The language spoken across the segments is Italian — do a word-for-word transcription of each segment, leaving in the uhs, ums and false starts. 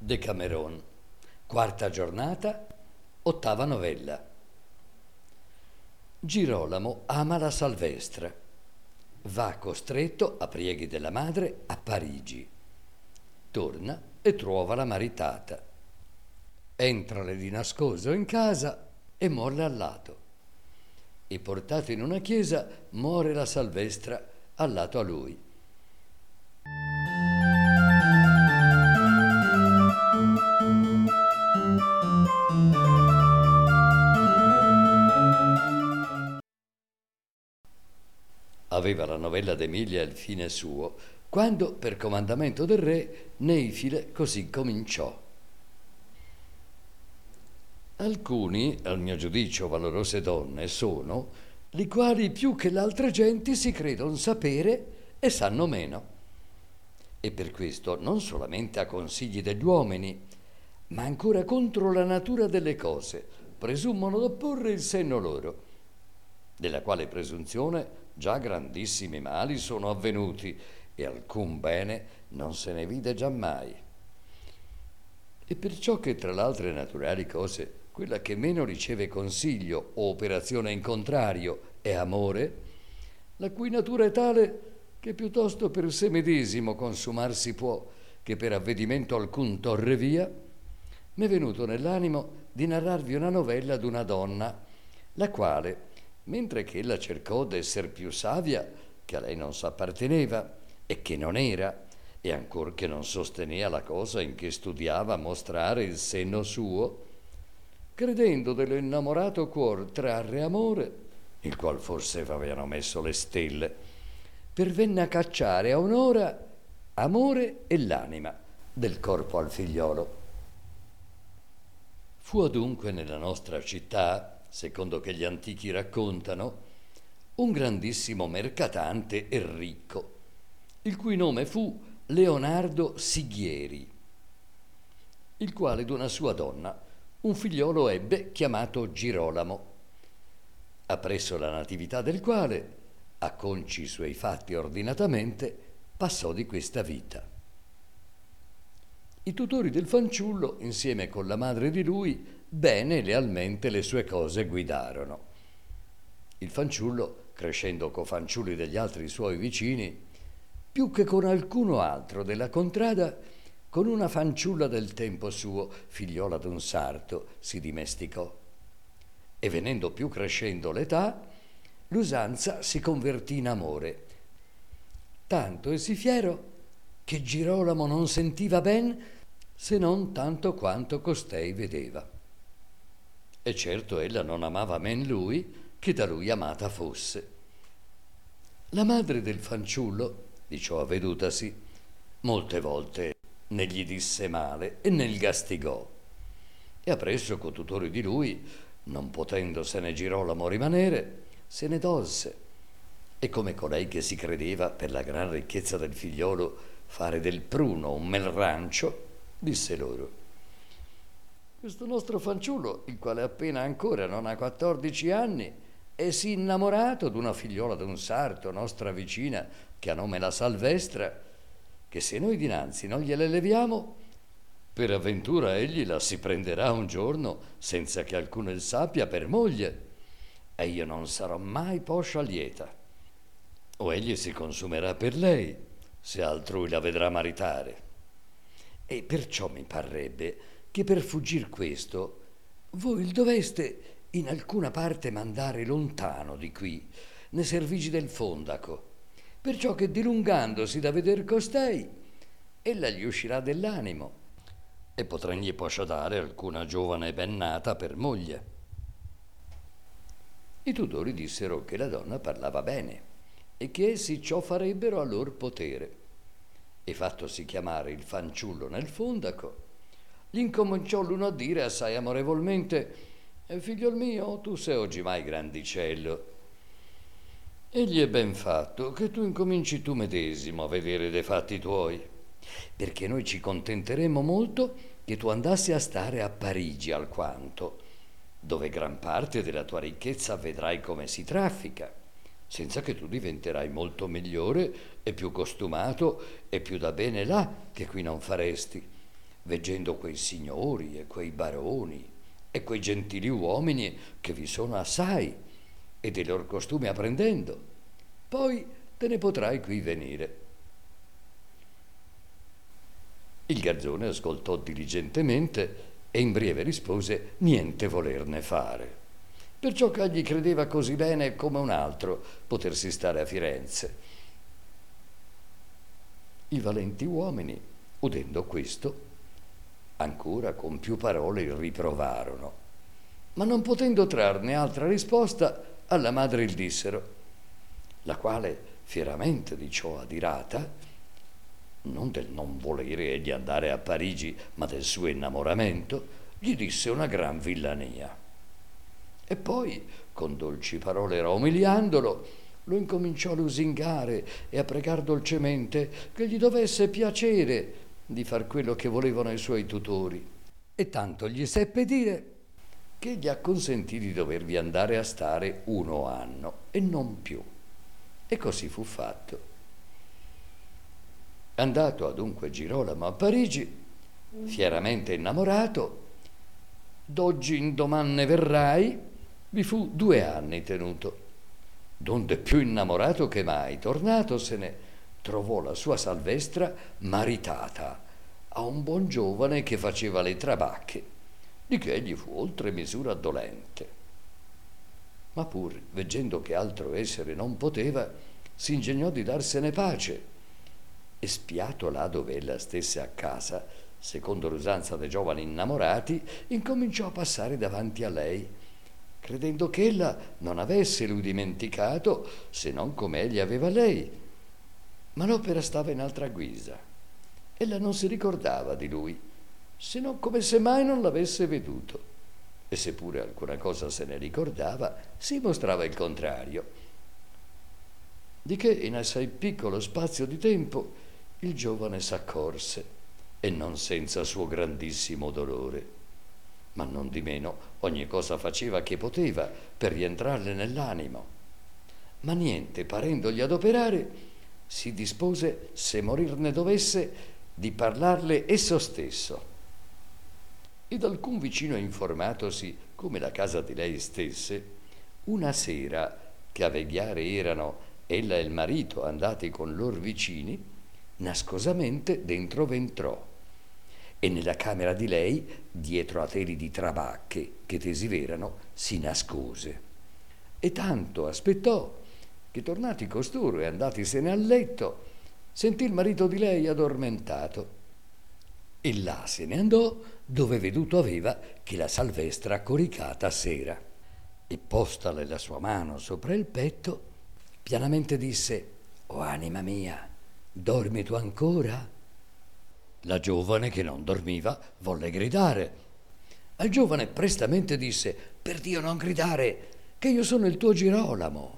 Decameron, quarta giornata, ottava novella. Girolamo ama la Salvestra. Va costretto, a prieghi della madre, a Parigi. Torna e trova la maritata. Entrale di nascoso in casa e molle al lato. E portato in una chiesa, muore la Salvestra al lato a lui. Aveva la novella d'Emilia il fine suo, quando, per comandamento del re, Neifile così cominciò. Alcuni, al mio giudicio valorose donne, sono, li quali più che l'altre genti si credon sapere e sanno meno. E per questo non solamente a consigli degli uomini, ma ancora contro la natura delle cose, presumono d'opporre il senno loro, della quale presunzione già grandissimi mali sono avvenuti e alcun bene non se ne vide giammai. E perciò che tra l'altre naturali cose quella che meno riceve consiglio o operazione in contrario è amore, la cui natura è tale che piuttosto per sé medesimo consumarsi può che per avvedimento alcun torre via, m'è venuto nell'animo di narrarvi una novella d'una donna, la quale, mentre che ella cercò d'esser più savia, che a lei non s'apparteneva e che non era, e ancor che non sostenea la cosa in che studiava mostrare il senno suo, credendo dello innamorato cuor trarre amore, il qual forse avevano messo le stelle, pervenne a cacciare a un'ora amore e l'anima del corpo al figliolo. Fu adunque nella nostra città, secondo che gli antichi raccontano, un grandissimo mercatante e ricco, il cui nome fu Leonardo Sighieri, il quale d'una sua donna un figliolo ebbe chiamato Girolamo, appresso la natività del quale, a conci suoi fatti ordinatamente, passò di questa vita. I tutori del fanciullo, insieme con la madre di lui, bene e lealmente le sue cose guidarono. Il fanciullo, crescendo co fanciulli degli altri suoi vicini, più che con alcuno altro della contrada, con una fanciulla del tempo suo, figliola d'un sarto, si dimesticò. E venendo più crescendo l'età, l'usanza si convertì in amore. Tanto e sì fiero che Girolamo non sentiva ben se non tanto quanto costei vedeva. E certo ella non amava men lui che da lui amata fosse. La madre del fanciullo, di ciò avvedutasi, molte volte ne gli disse male e nel gastigò. E appresso co tutori di lui, non potendosene Girolamo rimanere, se ne dolse. E come colei che si credeva, per la gran ricchezza del figliolo, fare del pruno un bel rancio, disse loro: questo nostro fanciullo, il quale appena ancora non ha quattordici anni, è sì innamorato d'una figliola d'un sarto, nostra vicina, che ha nome la Salvestra, che se noi dinanzi non gliele leviamo, per avventura egli la si prenderà un giorno senza che alcuno il sappia per moglie, e io non sarò mai poscia lieta. O egli si consumerà per lei, se altrui la vedrà maritare. E perciò mi parrebbe che per fuggir questo voi il doveste in alcuna parte mandare lontano di qui, ne servigi del fondaco, perciò che dilungandosi da veder costei, ella gli uscirà dell'animo e potregli poscia dare alcuna giovane ben nata per moglie. I tutori dissero che la donna parlava bene e che essi ciò farebbero a lor potere. E fattosi chiamare il fanciullo nel fondaco, gli incominciò l'uno a dire assai amorevolmente: figliol mio, tu sei oggimai grandicello. Egli è ben fatto che tu incominci tu medesimo a vedere dei fatti tuoi, perché noi ci contenteremmo molto che tu andassi a stare a Parigi alquanto, dove gran parte della tua ricchezza vedrai come si traffica, senza che tu diventerai molto migliore e più costumato e più da bene là che qui non faresti, veggendo quei signori e quei baroni e quei gentili uomini che vi sono assai, e dei loro costumi apprendendo, poi te ne potrai qui venire. Il garzone ascoltò diligentemente e in breve rispose niente volerne fare, perciò che egli credeva così bene come un altro potersi stare a Firenze. I valenti uomini, udendo questo, ancora con più parole il riprovarono, ma non potendo trarne altra risposta, alla madre il dissero, la quale, fieramente di ciò adirata, non del non volere egli andare a Parigi, ma del suo innamoramento, gli disse una gran villania. E poi, con dolci parole raumiliandolo, lo incominciò a lusingare e a pregar dolcemente che gli dovesse piacere di far quello che volevano i suoi tutori. E tanto gli seppe dire che gli acconsentì di dovervi andare a stare uno anno e non più. E così fu fatto. Andato adunque Girolamo a Parigi, fieramente innamorato, d'oggi in doman ne verrai, vi fu due anni tenuto, donde più innamorato che mai, tornatosene, trovò la sua Salvestra maritata a un buon giovane che faceva le trabacche, di che egli fu oltre misura dolente. Ma pur, veggendo che altro essere non poteva, si ingegnò di darsene pace, e spiato là dove ella stesse a casa, secondo l'usanza dei giovani innamorati, incominciò a passare davanti a lei, credendo che ella non avesse lui dimenticato, se non come egli aveva lei. Ma l'opera stava in altra guisa. Ella non si ricordava di lui, se non come se mai non l'avesse veduto. E seppure alcuna cosa se ne ricordava, si mostrava il contrario. Di che in assai piccolo spazio di tempo il giovane s'accorse, e non senza suo grandissimo dolore. Ma non di meno ogni cosa faceva che poteva per rientrarle nell'animo. Ma niente parendogli adoperare, si dispose, se morir ne dovesse, di parlarle esso stesso. Ed alcun vicino informatosi come la casa di lei stesse, una sera che a vegliare erano ella e il marito andati con lor vicini, nascosamente dentro v'entrò, e nella camera di lei, dietro a teli di trabacche che tesi v'erano, si nascose. E tanto aspettò che, tornati costoro e andatisene al letto, sentì il marito di lei addormentato. E là se ne andò dove veduto aveva che la Salvestra coricata s'era. E postale la sua mano sopra il petto, pianamente disse: «O anima mia, dormi tu ancora?» La giovane, che non dormiva, volle gridare. Al giovane prestamente disse: «Per Dio non gridare, che io sono il tuo Girolamo».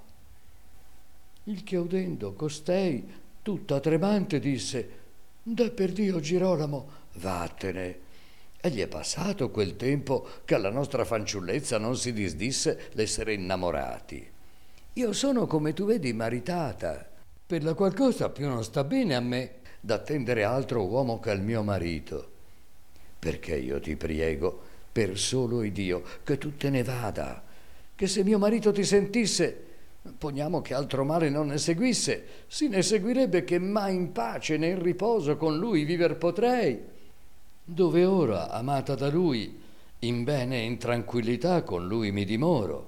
Il che udendo costei, tutta tremante, disse: «Deh per Dio, Girolamo, vattene. Egli è passato quel tempo che alla nostra fanciullezza non si disdisse l'essere innamorati. Io sono, come tu vedi, maritata, per la qual cosa più non sta bene a me d'attendere altro uomo che al mio marito. Perché io ti priego, per solo Iddio, che tu te ne vada, che se mio marito ti sentisse, poniamo che altro male non ne seguisse, si ne seguirebbe che mai in pace né in riposo con lui viver potrei, dove ora, amata da lui, in bene e in tranquillità con lui mi dimoro».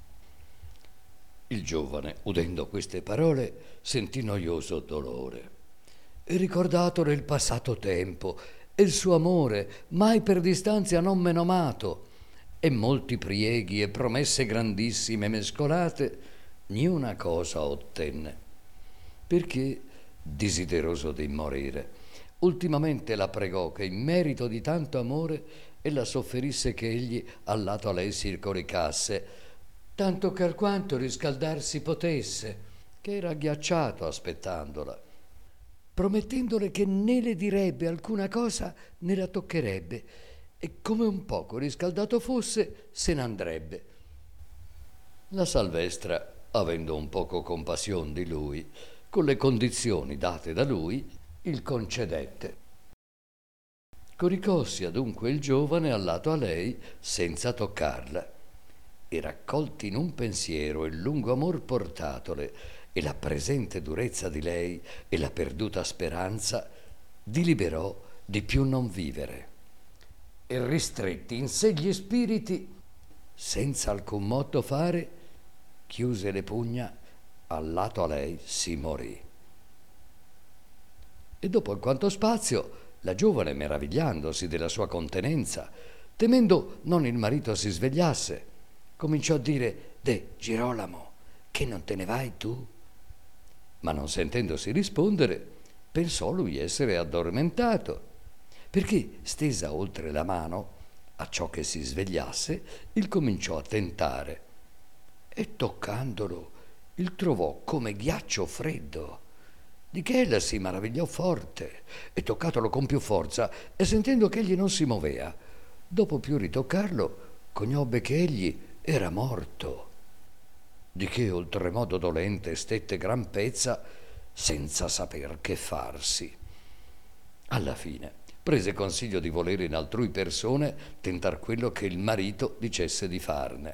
Il giovane, udendo queste parole, sentì noioso dolore, e ricordatole il passato tempo e il suo amore, mai per distanzia non menomato, e molti prieghi e promesse grandissime mescolate, niuna cosa ottenne, perché, desideroso di morire, ultimamente la pregò che in merito di tanto amore ella sofferisse che egli al lato a lei si coricasse, tanto che alquanto riscaldarsi potesse, che era agghiacciato aspettandola, promettendole che né le direbbe alcuna cosa né la toccherebbe, e come un poco riscaldato fosse se n'andrebbe. La Salvestra, avendo un poco compassion di lui, con le condizioni date da lui, il concedette. Coricossi adunque il giovane al lato a lei senza toccarla, e raccolti in un pensiero il lungo amor portatole e la presente durezza di lei e la perduta speranza, diliberò di più non vivere. E ristretti in sé gli spiriti, senza alcun motto fare, chiuse le pugna, al lato a lei si morì. E dopo alquanto spazio, la giovane, meravigliandosi della sua contenenza, temendo non il marito si svegliasse, cominciò a dire: «De, Girolamo, che non te ne vai tu?» Ma non sentendosi rispondere, pensò lui essere addormentato, perché, stesa oltre la mano, acciò che si svegliasse, il cominciò a tentare, e toccandolo il trovò come ghiaccio freddo, di che ella si maravigliò forte, e toccatolo con più forza, e sentendo che egli non si movea, dopo più ritoccarlo, conobbe che egli era morto, di che oltremodo dolente stette gran pezza, senza saper che farsi. Alla fine prese consiglio di volere in altrui persone tentar quello che il marito dicesse di farne,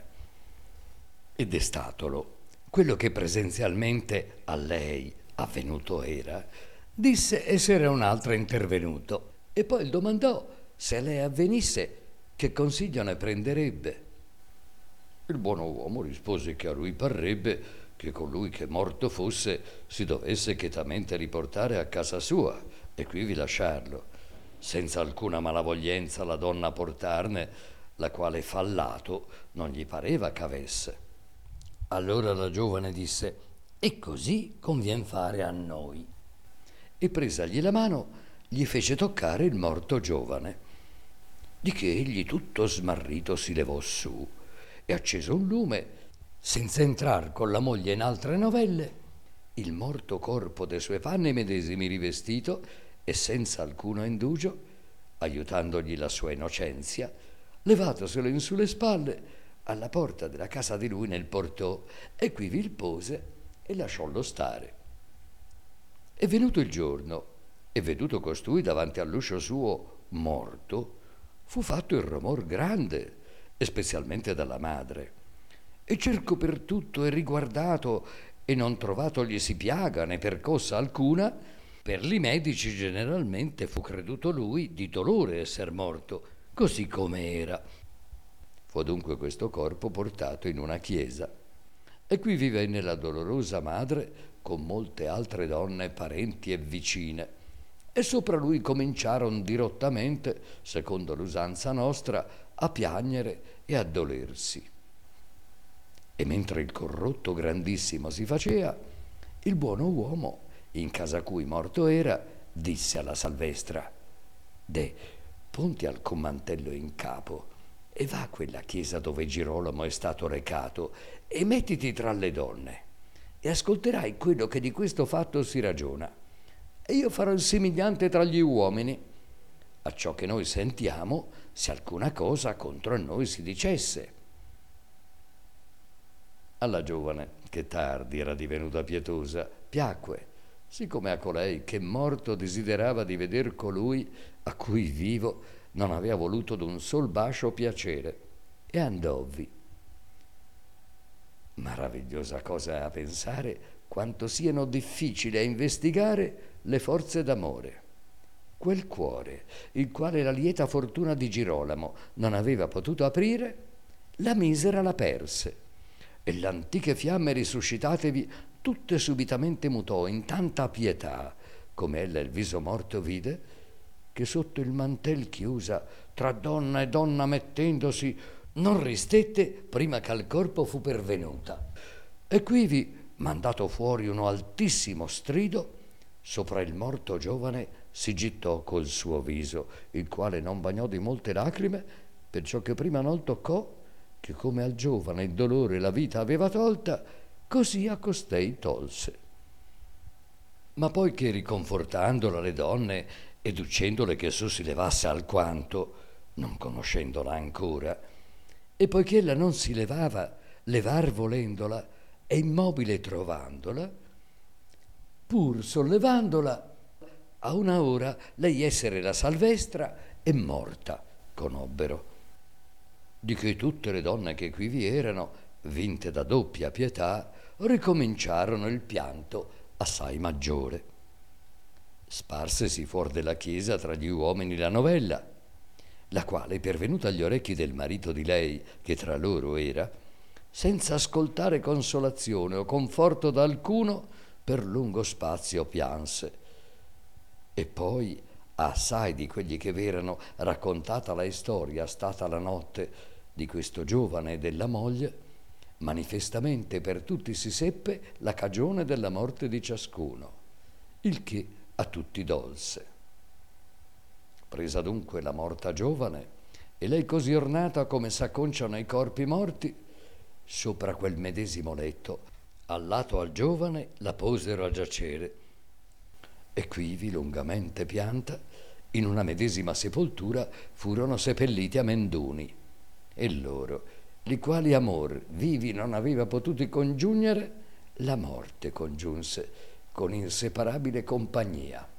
ed è statolo quello che presenzialmente a lei avvenuto era, disse essere un altro intervenuto, e poi il domandò se a lei avvenisse che consiglio ne prenderebbe. Il buono uomo rispose che a lui parrebbe che colui che morto fosse si dovesse chetamente riportare a casa sua e quivi lasciarlo, senza alcuna malavoglienza la donna portarne, la quale fallato non gli pareva c'avesse. Allora la giovane disse: «E così convien fare a noi», e presagli la mano gli fece toccare il morto giovane, di che egli tutto smarrito si levò su e, acceso un lume, senza entrar con la moglie in altre novelle, il morto corpo de sue panne medesimi rivestito e senza alcuno indugio, aiutandogli la sua innocenzia, levatoselo in sulle spalle, alla porta della casa di lui nel portò, e quivi il pose e lasciollo stare. E venuto il giorno, e veduto costui davanti all'uscio suo morto, fu fatto il romor grande, e specialmente dalla madre, e cerco per tutto e riguardato, e non trovatogli piaga né percossa alcuna, per li medici generalmente fu creduto lui di dolore esser morto, così come era. Fu dunque questo corpo portato in una chiesa, e qui vivenne la dolorosa madre con molte altre donne parenti e vicine, e sopra lui cominciaron dirottamente, secondo l'usanza nostra, a piagnere e a dolersi. E mentre il corrotto grandissimo si facea, il buono uomo, in casa cui morto era, disse alla salvestra: «De, ponti al mantello in capo e va a quella chiesa dove Girolamo è stato recato, e mettiti tra le donne, e ascolterai quello che di questo fatto si ragiona, e io farò il simigliante tra gli uomini, acciò che noi sentiamo se alcuna cosa contro noi si dicesse». Alla giovane, che tardi era divenuta pietosa, piacque, siccome a colei che morto desiderava di veder colui a cui vivo non aveva voluto d'un sol bacio piacere, e andovvi. Maravigliosa cosa è a pensare quanto siano difficili a investigare le forze d'amore. Quel cuore, il quale la lieta fortuna di Girolamo non aveva potuto aprire, la misera la perse, e l'antiche fiamme risuscitatevi tutte subitamente mutò in tanta pietà, come ella il viso morto vide, che sotto il mantel chiusa, tra donna e donna mettendosi, non ristette prima che al corpo fu pervenuta. E quivi, mandato fuori uno altissimo strido, sopra il morto giovane si gittò col suo viso, il quale non bagnò di molte lacrime, perciò che prima non toccò, che come al giovane il dolore la vita aveva tolta, così a costei tolse. Ma poi che riconfortandola le donne ed uccendole che su si levasse alquanto, non conoscendola ancora, e poiché ella non si levava, levar volendola, e immobile trovandola, pur sollevandola, a una ora lei essere la salvestra e morta conobbero, di che tutte le donne che qui vi erano, vinte da doppia pietà, ricominciarono il pianto assai maggiore. Sparsesi fuor della chiesa tra gli uomini la novella, la quale, pervenuta agli orecchi del marito di lei, che tra loro era, senza ascoltare consolazione o conforto da alcuno, per lungo spazio pianse. E poi, assai di quelli che v'erano raccontata la storia stata la notte di questo giovane e della moglie, manifestamente per tutti si seppe la cagione della morte di ciascuno, il che a tutti dolse. Presa dunque la morta giovane, e lei così ornata come s'acconciano i corpi morti, sopra quel medesimo letto, al lato al giovane, la posero a giacere, e quivi, lungamente pianta, in una medesima sepoltura furono seppelliti amenduni, e loro, li quali amor vivi non aveva potuti congiungere, la morte congiunse con inseparabile compagnia.